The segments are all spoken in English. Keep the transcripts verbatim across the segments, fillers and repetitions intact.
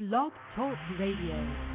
Blog Talk Radio.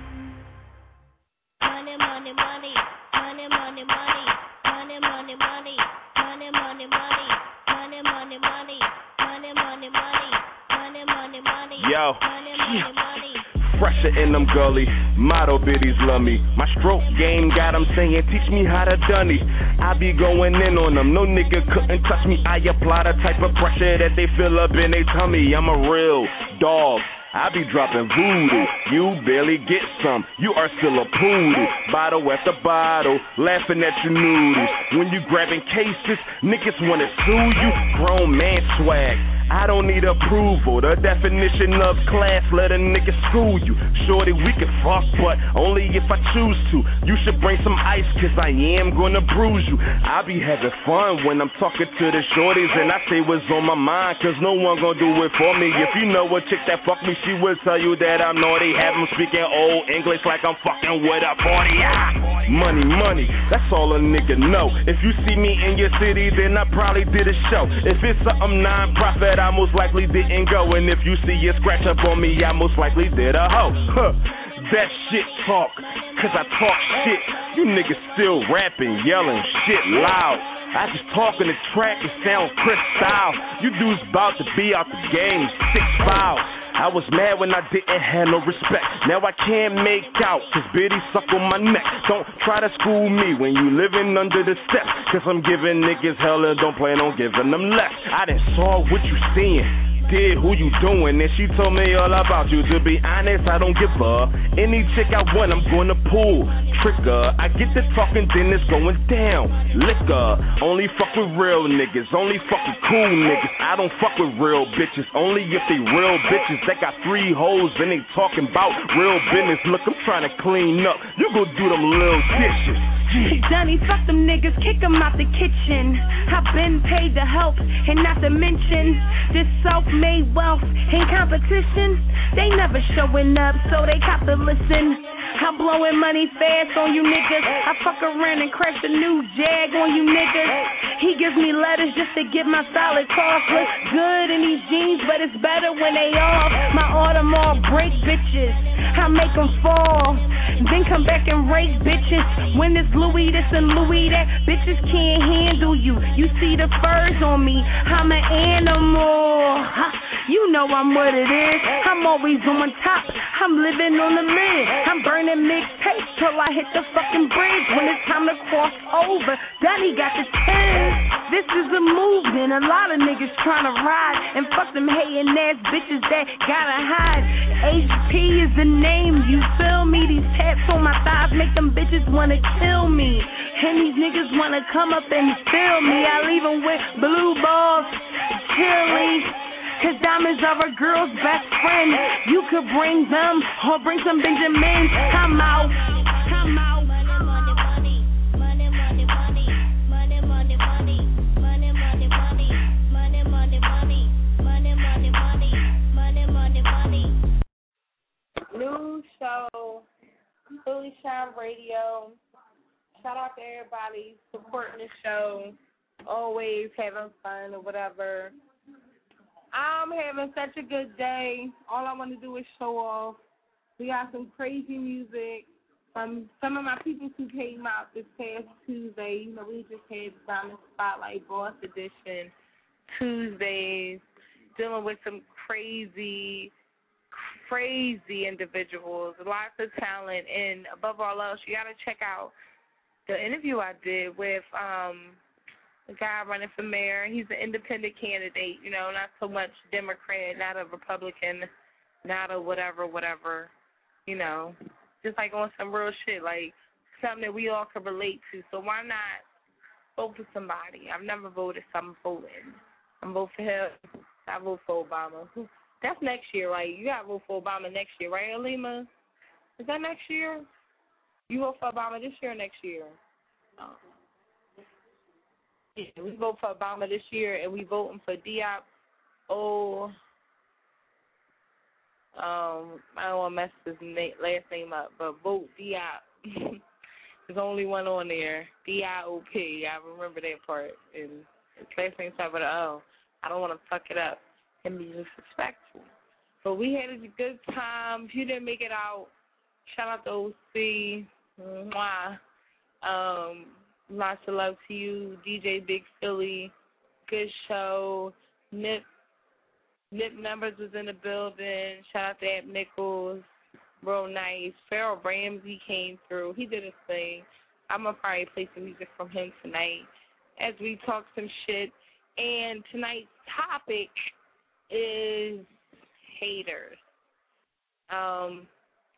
Money, money, money, money, money, money, money, money, money, money, money, money, money, money, money, money, money, money, money, money. Yo, money, money, money. Pressure in them gully, model biddies love me. My stroke game got them saying, teach me how to dunny. I be going in on them, no nigga couldn't touch me. I apply the type of pressure that they feel up in their tummy. I'm a real dog. I be dropping voodoo, you barely get some, you are still a poodle. Bottle after bottle, laughing at your noodles. When you grabbing cases, niggas wanna sue you. Grown man swag, I don't need approval. The definition of class, let a nigga school you. Shorty, we can fuck, but only if I choose to. You should bring some ice, cause I am gonna bruise you. I be having fun when I'm talking to the shorties, and I say what's on my mind, cause no one gonna do it for me. If you know a chick that fuck me, she will tell you that I'm naughty. Have them speaking old English like I'm fucking with a forty. Ah! Money, money, that's all a nigga know. If you see me in your city, then I probably did a show. If it's something non-profit, I most likely didn't go. And if you see a scratch up on me, I most likely did a hoe. Huh. That shit talk, cause I talk shit. You niggas still rapping, yelling shit loud. I just talk in the track and sound Chris style. You dudes about to be out the game, six five. I was mad when I didn't have no respect. Now I can't make out, cause Biddy suck on my neck. Don't try to school me when you living under the steps, cause I'm giving niggas hell and don't plan on giving them less. I done saw what you seeing, did who you doing, and she told me all about you. To be honest, I don't give up. Any chick I want, I'm gonna pull trigger. I get to talking, then it's going down. Liquor, only fuck with real niggas, only fuck with cool niggas. I don't fuck with real bitches, only if they real bitches that got three hoes and they talking about real business. Look, I'm trying to clean up. You go do them little dishes. Hey, Johnny, fuck them niggas, kick them out the kitchen. I've been paid to help, and not to mention this self-made wealth ain't competition. They never showing up, so they got to listen. I'm blowing money fast on you niggas. I fuck around and crash a new Jag on you niggas. He gives me letters just to get my solid cough. Look good in these jeans, but it's better when they off. My Audemars break bitches, I make them fall, then come back and rake bitches. When it's Louis this and Louis that, bitches can't handle you. You see the furs on me, I'm an animal. You know I'm what it is, I'm always on top, I'm living on the lid. I'm burning mixtapes till I hit the fucking bridge. When it's time to cross over, Donnie got the ten. This is a movement, a lot of niggas trying to ride, and fuck them hating ass bitches that gotta hide. H P is the name, you feel me? These tats on my thighs make them bitches wanna kill me, and these niggas wanna come up and feel me. I leave them with blue balls, chili, cause diamonds are a girl's best friend. You could bring them or bring some Benjamins. I'm out. I'm out. New show, Philly Shine Radio. Shout out to everybody supporting the show, always having fun or whatever. I'm having such a good day. All I want to do is show off. We got some crazy music from some of my people who came out this past Tuesday. You know, we just had Diamond Spotlight Boss Edition Tuesdays, dealing with some crazy, crazy individuals, lots of talent, and above all else, you got to check out the interview I did with um, the guy running for mayor. He's an independent candidate, you know, not so much Democrat, not a Republican, not a whatever, whatever, you know, just like on some real shit, like something that we all can relate to. So why not vote for somebody? I've never voted, so I'm voting. I'm voting for him. I vote for Obama. That's next year, right? You got to vote for Obama next year, right, Alima? Is that next year? You vote for Obama this year or next year? Oh. Yeah, we vote for Obama this year, and we voting for Diop. Oh, um, I don't want to mess his na- last name up, but vote Diop. There's only one on there, D I O P. I remember that part. And his last name starts with an O. I don't want to fuck it up and be disrespectful. But we had a good time. If you didn't make it out, shout out to O C. Mwah. Um, lots of love to you, D J Big Philly. Good show. Nip, Nip Numbers was in the building. Shout out to Ed Nichols. Real nice. Pharoah Ramsey came through. He did his thing. I'm going to probably play some music from him tonight as we talk some shit. And tonight's topic is haters. Um,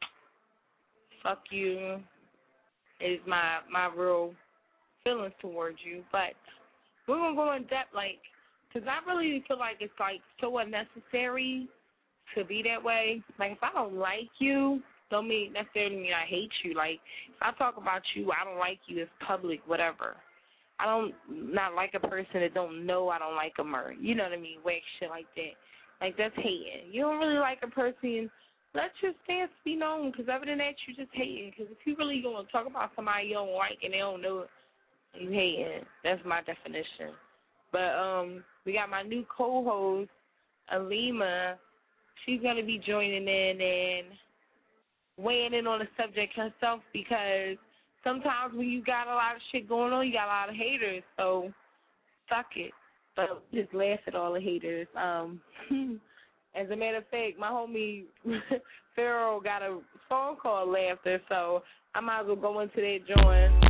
fuck you is my, my real feelings towards you. But we're going to go in depth, like, because I really feel like it's, like, so unnecessary to be that way. Like, if I don't like you, don't mean necessarily mean I hate you. Like, if I talk about you, I don't like you, it's public, whatever. I don't not like a person that don't know I don't like them, or, you know what I mean, whack shit like that. Like, that's hating. You don't really like a person, let your stance be known, because other than that, you just hating. Because if you really going to talk about somebody you don't like and they don't know it, you hating. That's my definition. But um, we got my new co-host, Alima. She's going to be joining in and weighing in on the subject herself, because sometimes when you got a lot of shit going on, you got a lot of haters. So, fuck it. But just laugh at all the haters. Um, as a matter of fact, my homie Pharaoh got a phone call Laughter, so I might as well go into that joint.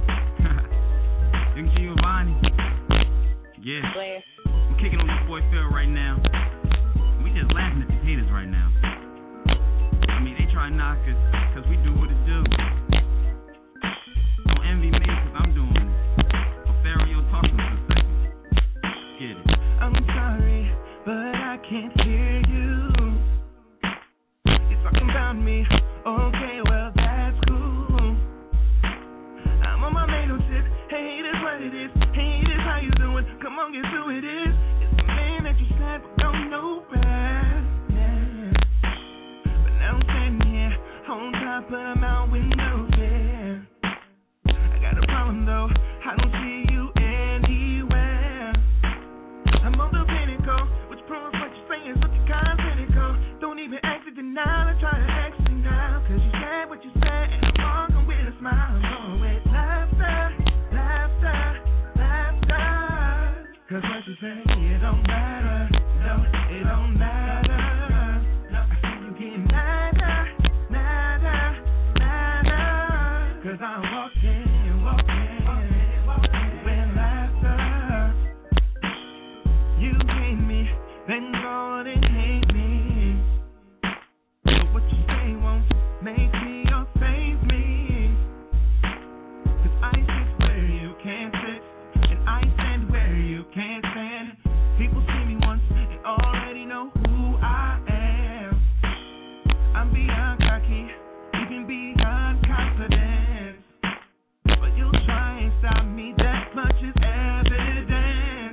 Thank you, Giovanni. Yeah. Laugh. I'm kicking on this boy Phil right now. We just laughing at the haters right now. I mean, they try to knock us because we do what it do. Don't envy me because I'm doing it. Well, Pharaoh, talk to me for a second. Get it. I'm sorry, but I can't hear you. You're talking about me. Okay, well, that's cool. I'm on my main tip. Hey, this what it is. Hey, this how you doing? Come on, guess who it is? It's the man that you said but don't know bad. Yeah. But now I'm standing here on top of the Mount windows. Yeah. I got a problem though. I don't see you anywhere. I'm on the pinnacle, which proves what you're saying is what you kind of cynical. Don't even ask to deny or try to ask me now. Cause you said what you said and I'm walking with a smile. I'm going with laughter, laughter, laughter. Cause what you say, it don't matter. No, it don't matter. No, I see you getting madder, madder, madder. Cause I'm walking, walking, walking with laughter. You hate me, then go on and hate me. But what you say won't make me or save me. Cause I sit where you can't sit, and I stand where you can't stand. People see me once and already know who I am. I'm beyond cocky, even beyond confidence. But you'll try and stop me, that much is evidence.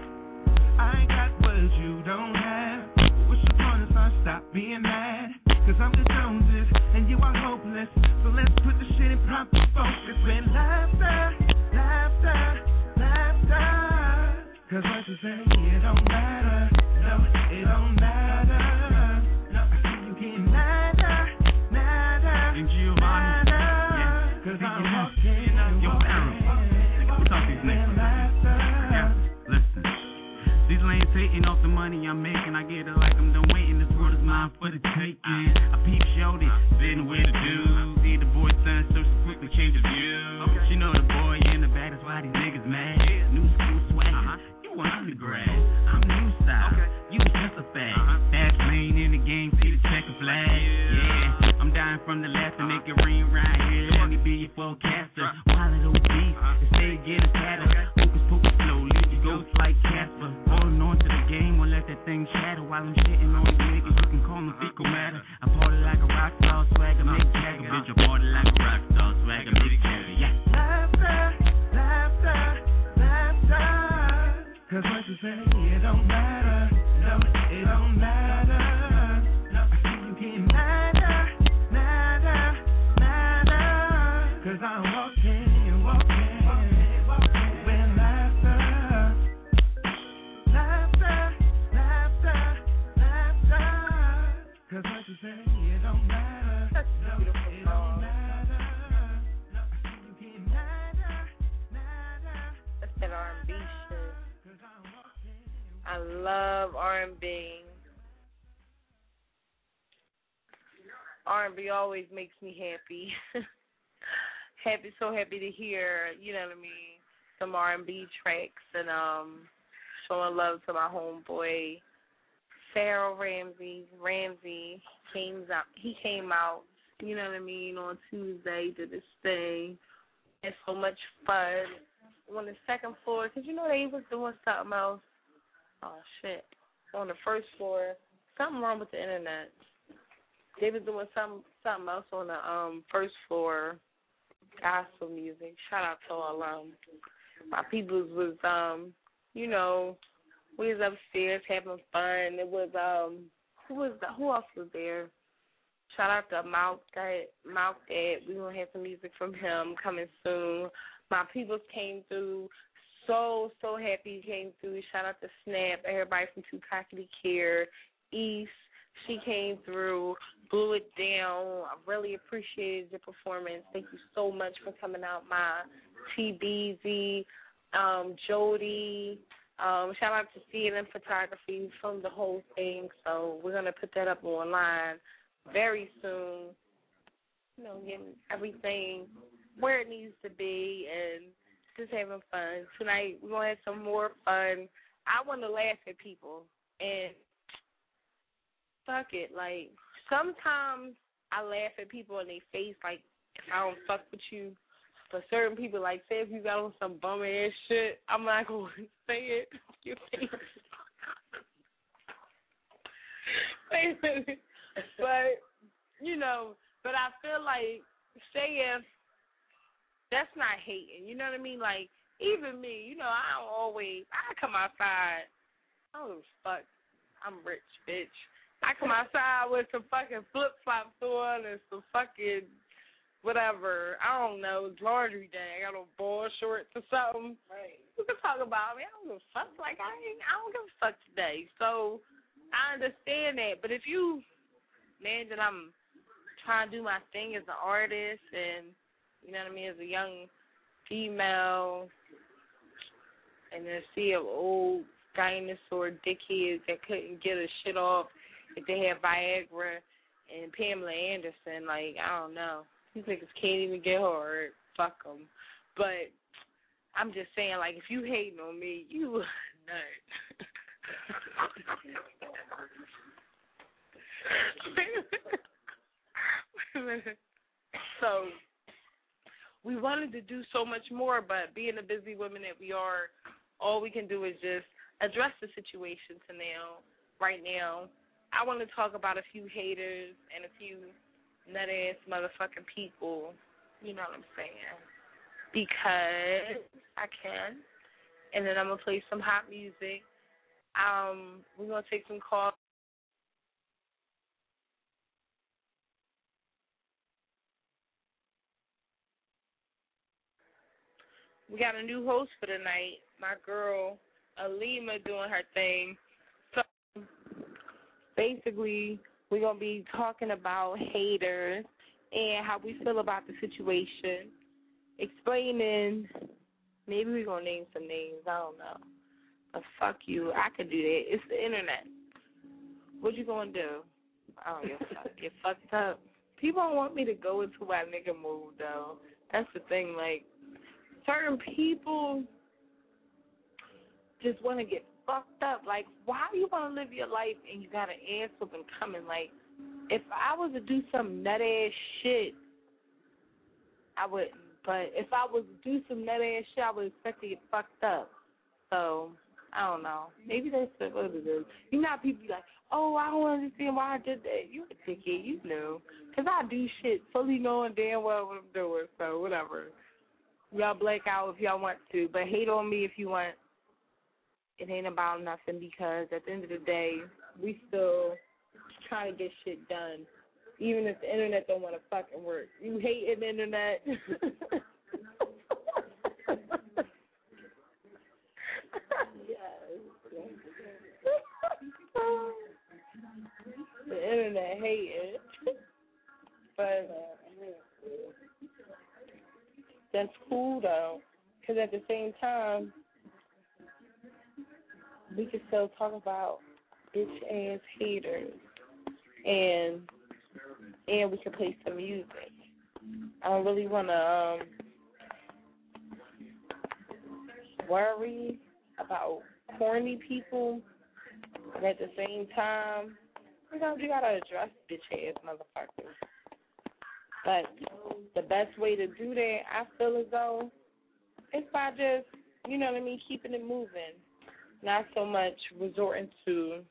I got words you don't have. What's your point if I stop being mad? Cause I'm the Joneses and you are hopeless. So let's put the shit in proper focus. With laughter, laughter, laughter. Cause what you say, it don't matter. No, it don't matter. No, I see you getting madder, madder, And Giovanni. madder. Cause I'm walking, Yo, Pharaoh. We'll talk these niggas. Yeah, listen. These lanes taking off the money I'm making. I get it like I'm done waiting. This world is mine for the taking. I peep showed it, sitting with the dude. See the boy son so she quickly change his view. She know the boy in the back, that's why these niggas mad. New school swag. You an undergrad. I'm new style. You just a fag. Fast lane in the game, see the checker flag. Yeah, I'm dying from the left to make it rain right here. Let me be your forecaster. While it O G, they stay getting fatter. Focus, focus, slowly, you go like Casper. Holding on to the game, won't let that thing shatter. While I'm shitting on these niggas, you can call them fecal matter. I party like a rock star, swagger, make Jagger. Bitch, I party like a rock star, swagger, make Jagger. Yeah. laughter, laughter, laughter. Cause what you say, it don't matter. No, it don't matter. No, I see you getting madder, madder, madder. Cause I'm walking, walking, walking with laughter. Laughter, laughter, laughter. Such a beautiful song. That's that R and B shit. I love R and B. R and B always makes me happy. happy, so happy to hear, you know what I mean, some R and B tracks and um, showing love to my homeboy, Pharoah Ramsey. Ramsey came out. He came out, you know what I mean, on Tuesday, did this thing. Had so much fun on the second floor, because you know they was doing something else. Oh, shit. On the first floor, something wrong with the internet. They was doing some, something else on the um first floor, gospel music. Shout out to all um my peoples was, um, you know, we was upstairs having fun. It was, um, who was the, who else was there? Shout out to Mouth Dad. Mouth Dad. We gonna have some music from him coming soon. My peoples came through. So, so happy he came through. Shout out to Snap, everybody from Tukakity Care, East. She came through, blew it down. I really appreciated your performance. Thank you so much for coming out. My T B Z, um, Jody. Um, shout out to C N N Photography. We filmed the whole thing, so we're going to put that up online very soon. You know, getting everything where it needs to be and just having fun. Tonight we're going to have some more fun. I want to laugh at people, and fuck it. Like, sometimes I laugh at people in their face, like, if I don't fuck with you. But certain people, like, say if you got on some bum ass shit, I'm not going to say it. Your face. But, you know, but I feel like, say if that's not hating, you know what I mean? Like, even me, you know, I don't always, I come outside, I don't give a fuck. I'm rich, bitch. I come outside with some fucking flip-flops on and some fucking whatever. I don't know. It's laundry day. I got on ball shorts or something. Right. We can talk about me. I don't give a fuck. Like, I ain't, I don't give a fuck today. So I understand that. But if you, man, that I'm trying to do my thing as an artist and, you know what I mean, as a young female, and then see an old dinosaur dickheads that couldn't get a shit off if they had Viagra and Pamela Anderson, like, I don't know. These niggas can't even get hard. Fuck them. But I'm just saying, like, if you hating on me, you a nut. So we wanted to do so much more, but being the busy women that we are, all we can do is just address the situation to now, right now. I want to talk about a few haters and a few nut-ass motherfucking people, you know what I'm saying, because I can. And then I'm going to play some hot music. Um, we're going to take some calls. We got a new host for the night, my girl Alima doing her thing. So basically, we're going to be talking about haters and how we feel about the situation, explaining, maybe we're going to name some names, I don't know. But fuck you, I could do that. It's the internet. What you going to do? I don't give a fuck. Get fucked up. People don't want me to go into my nigga mood, though. That's the thing, like, certain people just want to get fucked up. Like, why do you want to live your life and you got an ass whooping coming? Like, if I was to do some nut ass shit, I wouldn't. But if I was to do some nut ass shit, I would expect to get fucked up. So, I don't know. Maybe that's what it is. You know how people be like, oh, I don't understand why I did that. You a dickhead, you know. Because I do shit fully knowing damn well what I'm doing. So, whatever. Y'all black out if y'all want to. But hate on me if you want. It ain't about nothing, because at the end of the day, we still trying to get shit done, even if the internet don't want to fucking work. You hating the internet. Yes. The internet hating. but that's cool though, because at the same time, we can still talk about bitch ass haters, and and we can play some music. I don't really want to um, worry about corny people, but at the same time, sometimes you gotta address bitch ass motherfuckers. But the best way to do that, I feel as though, is by just, you know what I mean, keeping it moving. Not so much resorting to,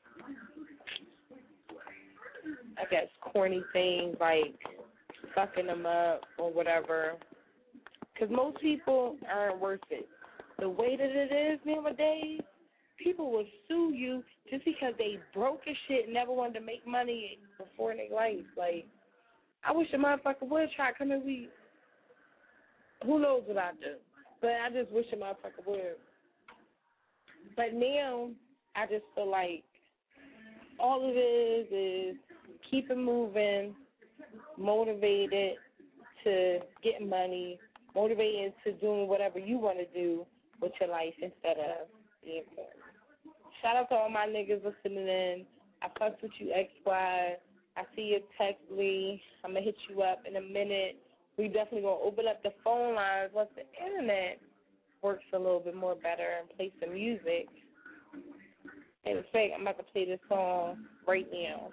I guess, corny things like sucking them up or whatever. Because most people aren't worth it. The way that it is nowadays, people will sue you just because they broke as shit and never wanted to make money before in their life. Like, I wish a motherfucker would try to come in weed. Who knows what I do? But I just wish a motherfucker would. But now, I just feel like all it is is keep it moving, motivated to get money, motivated to doing whatever you want to do with your life instead of being corny. Shout out to all my niggas listening in. I fucked with you, X Y. I see your text, Lee. I'm going to hit you up in a minute. We definitely going to open up the phone lines once the internet works a little bit more better and play some music. In fact, I'm about to play this song right now.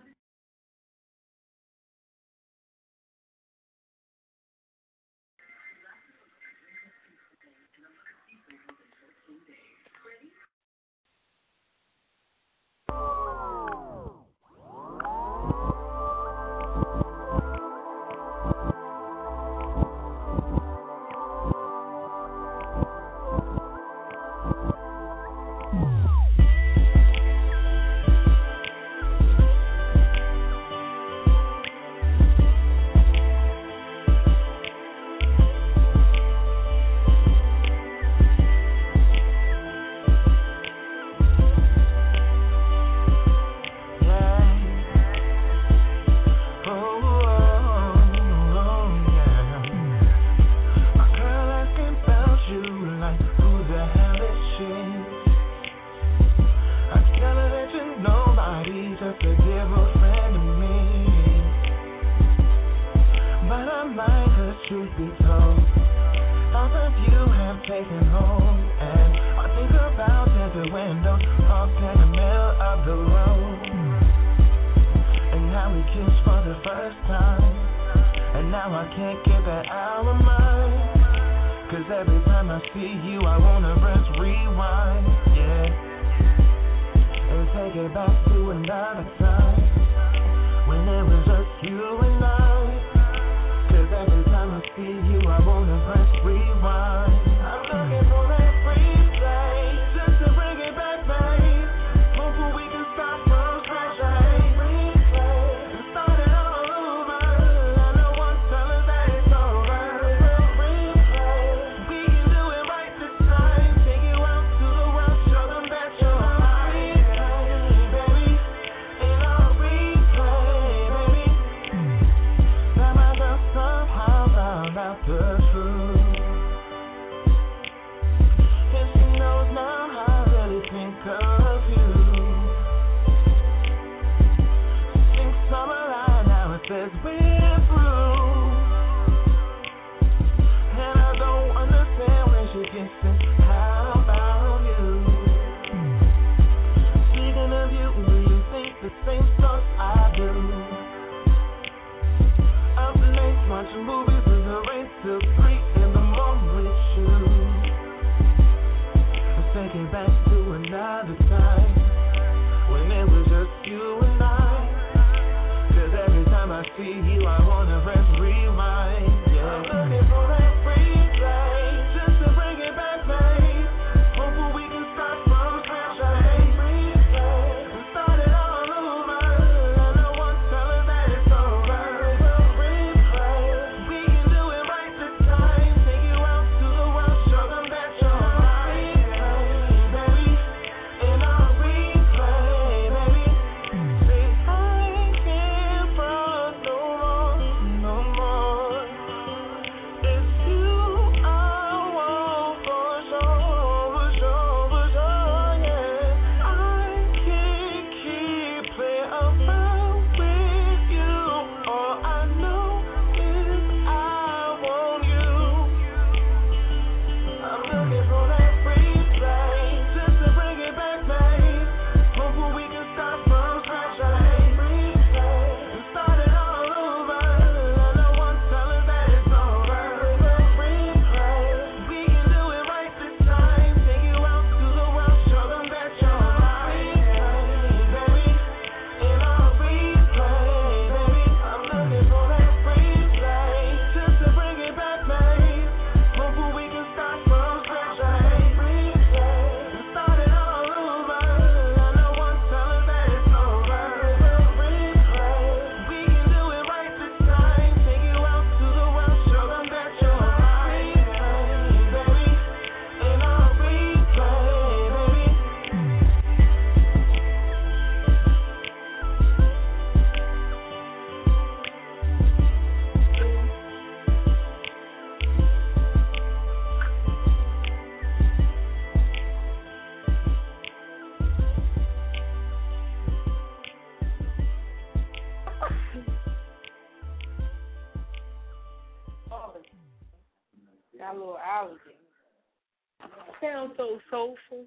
got a little allergy. Sounds so soulful.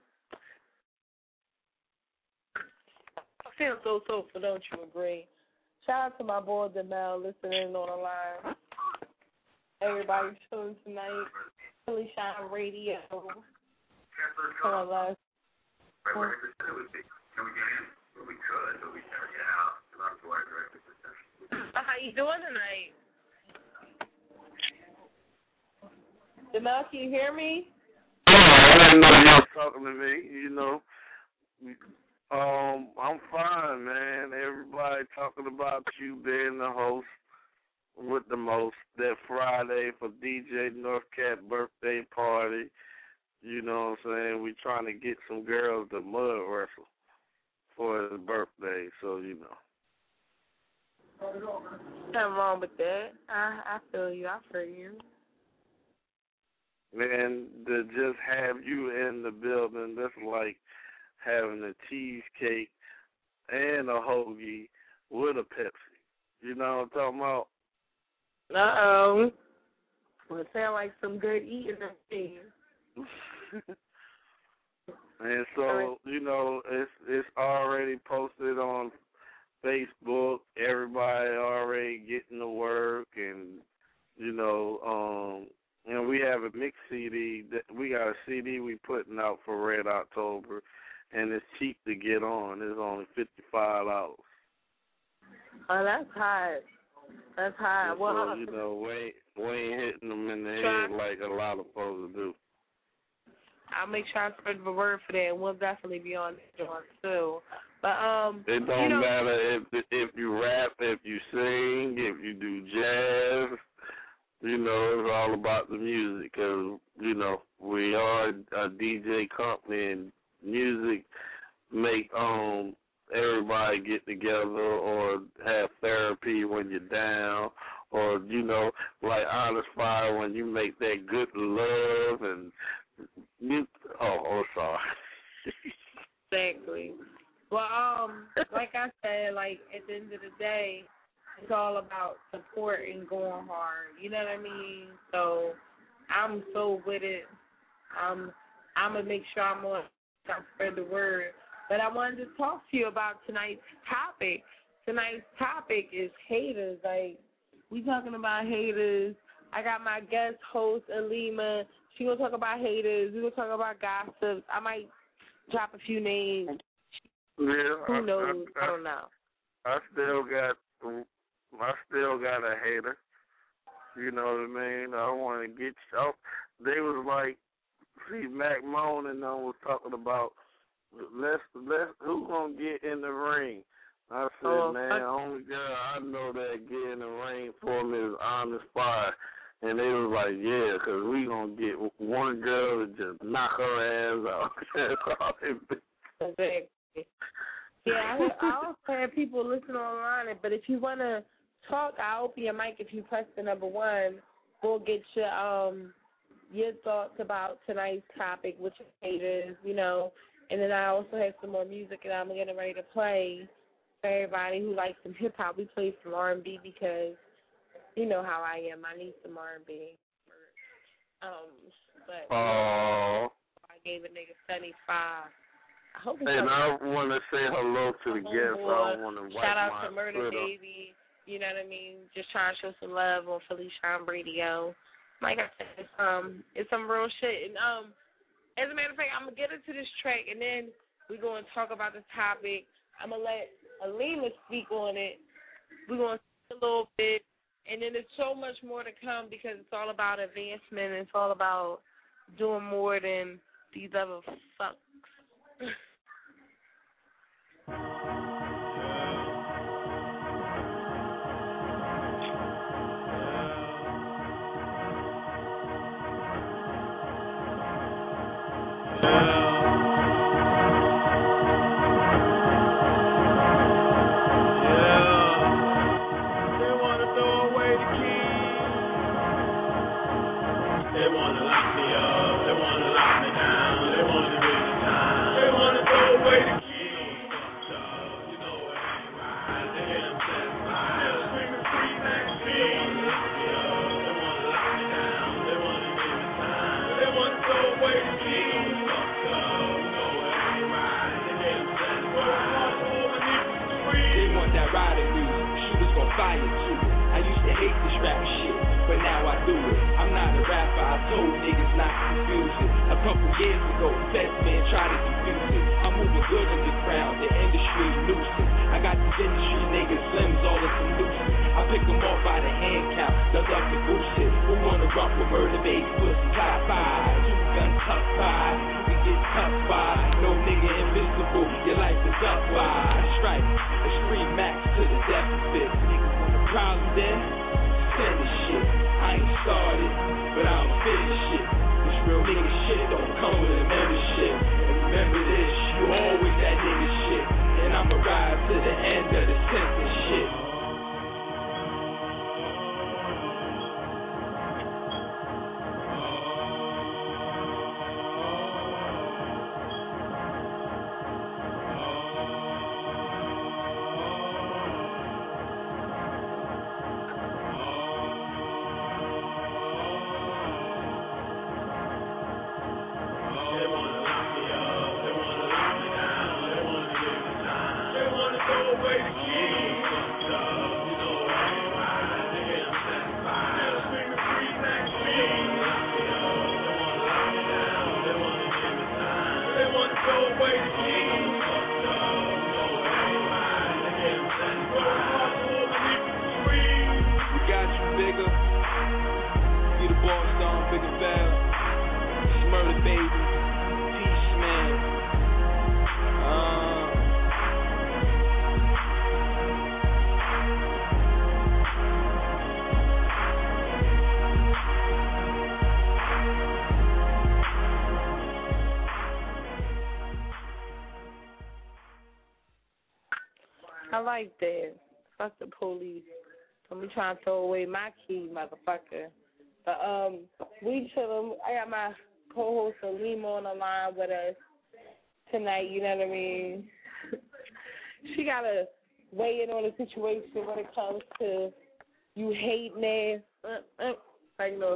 Feels so soulful, don't you agree? Shout out to my boy Demel listening on the line. Everybody tuning tonight. Philly Shine Radio. Come on, guys. How you doing tonight? Demel, can you hear me? I didn't know you were talking to me, you know. Um, I'm fine, man. Everybody talking about you being the host with the most that Friday for D J Northcat birthday party. You know what I'm saying? We trying to get some girls to mud wrestle for his birthday, so you know. Nothing wrong with that. I I feel you. I feel you. Man, to just have you in the building, that's like having a cheesecake and a hoagie with a Pepsi. You know what I'm talking about? Uh-oh. Well, it sounds like some good eating things. And so, you know, it's it's already posted on Facebook. Everybody already getting to work, and, you know, um, and we have a mix C D. That we got a C D we putting out for Red October, and it's cheap to get on. It's only fifty-five dollars. Oh, that's hot. That's hot. So, Well, you know, we ain't, we ain't hitting them in the try. head like a lot of folks do. I'll make sure I spread the word for that, and we'll definitely be on that joint too. But um, It don't you know, matter if if you rap, if you sing, if you do jazz. You know, it's all about the music, because, you know, we are a D J company, and music make um everybody get together or have therapy when you're down, or, you know, like Honest Fire when you make that good love and you, oh, oh, sorry. Exactly. Well, um, like I said, like at the end of the day, it's all about support and going hard. You know what I mean? So I'm so with it. Um, I'm gonna make sure I'm on to spread the word. But I wanted to talk to you about tonight's topic. Tonight's topic is haters. Like, we talking about haters. I got my guest host, Alima. She gonna talk about haters. We gonna talk about gossip. I might drop a few names. Yeah, Who I, knows? I, I, I don't know. I still got, I still got a hater. You know what I mean? I want to get you. They was like, see, Mac Moan and I was talking about, let's let's who gonna get in the ring? I said, oh, man, I, only girl I know that get in the ring for me is Honest Fire. And they was like, yeah, because we going to get one girl to just knock her ass out. Exactly. Yeah, I, I also have people listen online, but if you want to talk, I'll open your mic if you press the number one. We'll get your, um, your thoughts about tonight's topic, which is haters, you know. And then I also have some more music that I'm getting ready to play for everybody who likes some hip-hop. We play some R and B because you know how I am. I need some R and B. Um, but oh. I gave a nigga seventy-five. I hope it's and I want to say hello to the guests. I don't want to wipe Shout out my to Murder Twitter. Baby. You know what I mean? Just trying to show some love on Philly Shine Radio. Like I said, it's, um, it's some real shit. And um, as a matter of fact, I'm gonna get into this track, and then we're gonna talk about the topic. I'm gonna let Alima speak on it. We're gonna see a little bit. And then there's so much more to come because it's all about advancement. And it's all about doing more than these other fucks. They wanna lock me up, they wanna lock me down, they wanna give me time, they wanna do it. I'm not a rapper, I told niggas not to confuse it. A couple years ago, best man tried to confuse it. I'm moving good in the crowd, the industry nuisance. I got these industry niggas, limbs all in some nuisance. I pick them off by the hand count, the love the goose shit. Who wanna rock with murder baby, pussy, top five, two gun, tough five. We get tough by, no nigga invincible, your life is up by. Strike, extreme max to the deficit. Niggas want a problem then? Send the shit. I ain't started, but I don't finish shit. This real nigga shit don't come with a membership. And remember this, you always that nigga shit. And I'ma ride to the end of the sentence shit. I like that. Fuck the police. Let me try and throw away my key, motherfucker. But um, we chillin'. I got my co-host Alima on the line with us tonight. You know what I mean? She gotta weigh in on the situation when it comes to you hating ass. Uh, uh, like no.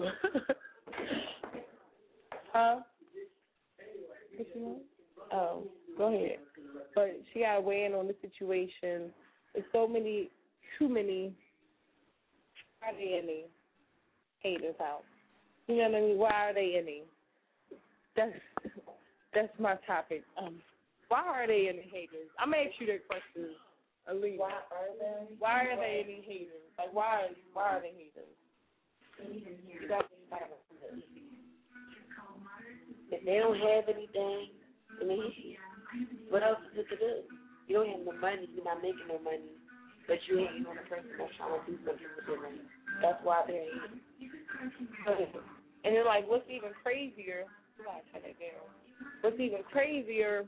Huh? What you want? Oh, go ahead. But she got to weigh in on the situation. There's so many, too many, why are they any haters out? You know what I mean? Why are they any? That's that's my topic. Um, why are they any haters? I'm going to ask you that question, Alina. Why are they? Why are they any haters? Like, why, why are they haters? If they don't have anything, I mean, what else is it to do? You don't have no money, you're not making no money, but you hating on a person that's trying to do something with their money. That's why they're hating. And they're like, what's even crazier? What's even crazier?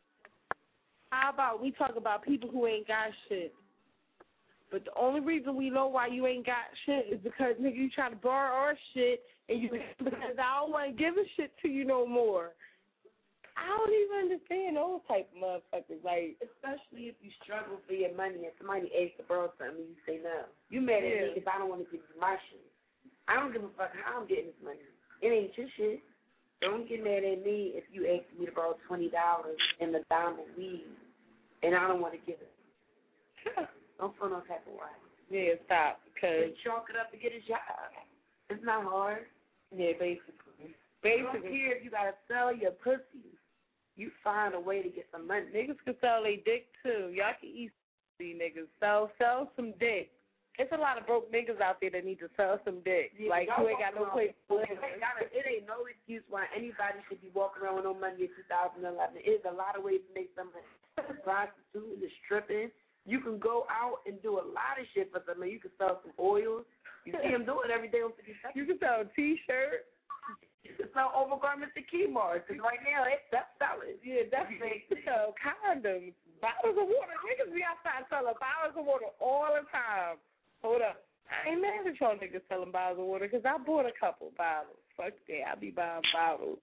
How about we talk about people who ain't got shit? But the only reason we know why you ain't got shit is because, nigga, you trying to borrow our shit, and you because I don't want to give a shit to you no more. I don't even understand those type of motherfuckers. Like, especially if you struggle for your money and somebody asks to borrow something and you say no. You mad at Yeah. me if I don't want to give you my shit. I don't give a fuck how I'm getting this money. It ain't your shit. Don't get mad at me if you ask me to borrow twenty dollars in the diamond weed and I don't want to give it. Don't feel no type of way. Yeah, stop. Cause Just chalk it up to get a job. It's not hard. Yeah, basically. Basically. I don't care if you got to sell your pussy. You find a way to get some money. Niggas can sell their dick, too. Y'all can eat these niggas. Sell, sell some dick. It's a lot of broke niggas out there that need to sell some dick. Yeah, like, you ain't got no place to live. It ain't no excuse why anybody should be walking around with no money in two thousand eleven. There's a lot of ways to make some money. Prostituting, the stripping. You can go out and do a lot of shit for something. You can sell some oils. You see them do it every day on fifty seconds. You can sell a T-shirt. You can sell overgarments at Kmart. Because right now, it's that's selling. Yeah, definitely. You can sell condoms, bottles of water. Niggas be outside selling bottles of water all the time. Hold up. I ain't mad at y'all niggas selling bottles of water because I bought a couple bottles. Fuck that. I be buying bottles.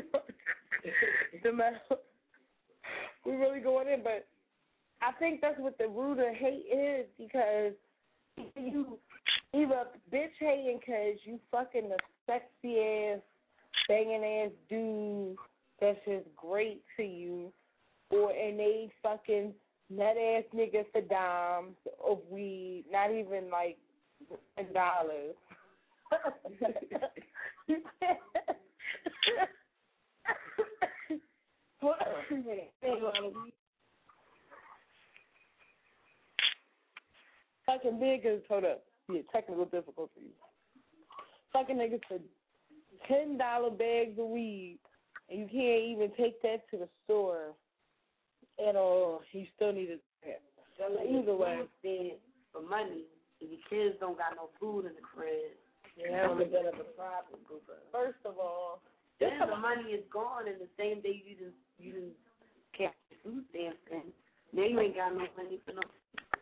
the we really going in, but I think that's what the root of hate is because you either bitch hating because you fucking the sexy ass, banging ass dude that's just great to you, or and they fucking nut ass nigga for dimes of weed, not even like dollars. Fucking niggas, hold up. Yeah, technical difficulties. Fucking niggas for ten dollar bags of weed, and you can't even take that to the store at all. You still need it. So either way, spend for money if your kids don't got no food in the crib. Yeah, that's a bit of a problem, Cooper. First of all, then the money is gone, and the same day you didn't you didn't catch food stamps, and now you ain't got no money for no.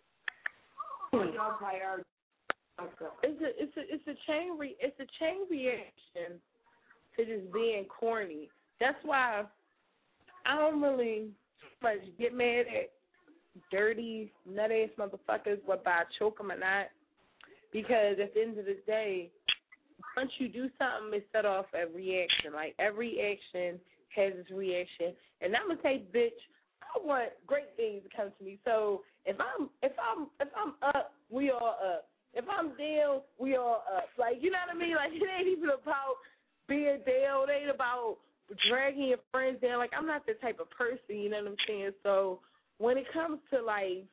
Your priority. It's a it's a it's a chain re, it's a chain reaction to just being corny. That's why I don't really much get mad at dirty nut ass motherfuckers whether I choke them or not, because at the end of the day, once you do something, it set off a reaction. Like every action has its reaction, and I'm gonna say, bitch, I want great things to come to me. So if I'm if I'm if I'm up, we all up. If I'm down, we all up. Like, you know what I mean? Like, it ain't even about being down. It ain't about dragging your friends down. Like, I'm not the type of person, you know what I'm saying? So when it comes to, like,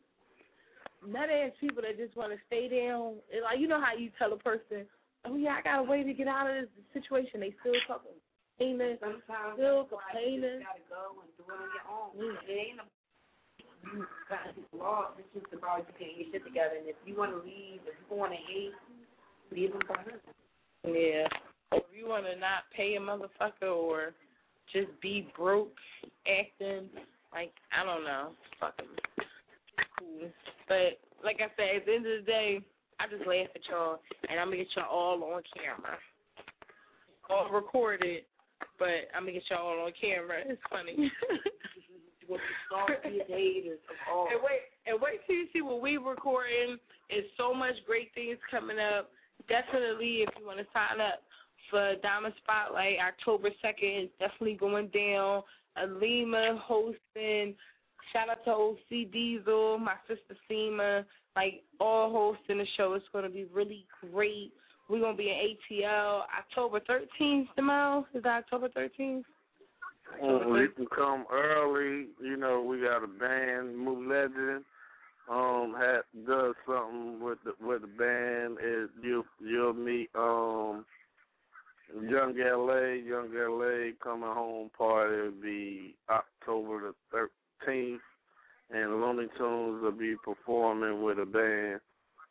nut-ass people that just want to stay down, it, like, you know how you tell a person, oh, yeah, I got a way to get out of this situation. They still talking. Sometimes still complaining. You got to go and do it on your own. Mm. It ain't a you got to get lost. It's just about you getting your shit together. And if you want to leave, if you want to hate, leave them behind. Yeah. Or if you want to not pay a motherfucker or just be broke, acting like, I don't know, fucking cool. But like I said, at the end of the day, I just laugh at y'all, and I'm going to get y'all all on camera. All recorded, but I'm going to get y'all all on camera. It's funny. With the salty haters of all. And wait, and wait till you see what we recording. It's so much great things coming up. Definitely, if you want to sign up for Diamond Spotlight, October second is definitely going down. Alima hosting. Shout out to O C Diesel, my sister Seema, like all hosting the show. It's going to be really great. We're going to be in A T L October thirteenth, tomorrow. Is that October thirteenth? Um, you can come early. You know, we got a band, Move Legend. Um, had does something with the with the band. It you you'll meet um Young L A. Young L A coming home party will be October the thirteenth, and Looney Tunes will be performing with a band.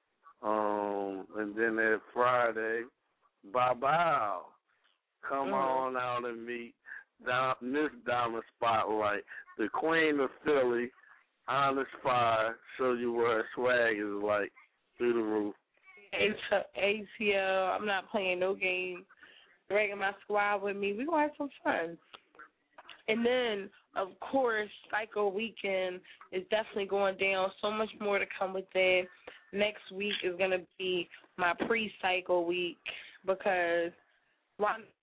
Um, and then that Friday, Bow Bow, come mm-hmm. on out and meet Miss Diamond Spotlight, the Queen of Philly, Honest Fire, show you what her swag is like through the roof. A T L, I'm not playing no games. Dragging my squad with me. We're going to have some fun. And then, of course, Psycho Weekend is definitely going down. So much more to come with that. Next week is going to be my pre-Psycho week because why